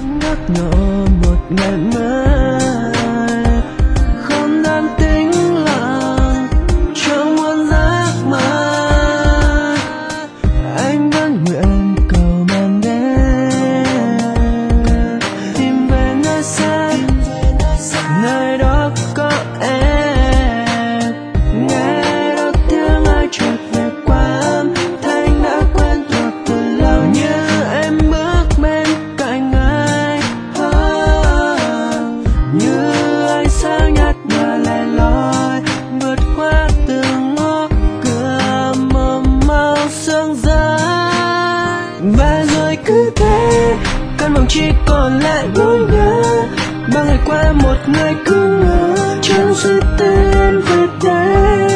nhắc nhở một ngày mới không nên tĩnh lặng, chẳng muốn giấc mơ. Anh vẫn nguyện cầu màn đêm tìm về nơi xa, nơi đó có em. Nghe đó tiếng ai chợt về qua âm thanh đã quen thuộc từ lâu, như em bước bên cạnh anh. Như ánh sáng nhạt nhòa lẻ loi vượt qua từng ngõ cửa mờ màu sương rơi. Và rồi cứ thế căn phòng chỉ còn lại ngôi nhà, bao ngày qua một người cứ ngỡ chẳng sẽ tên về đây.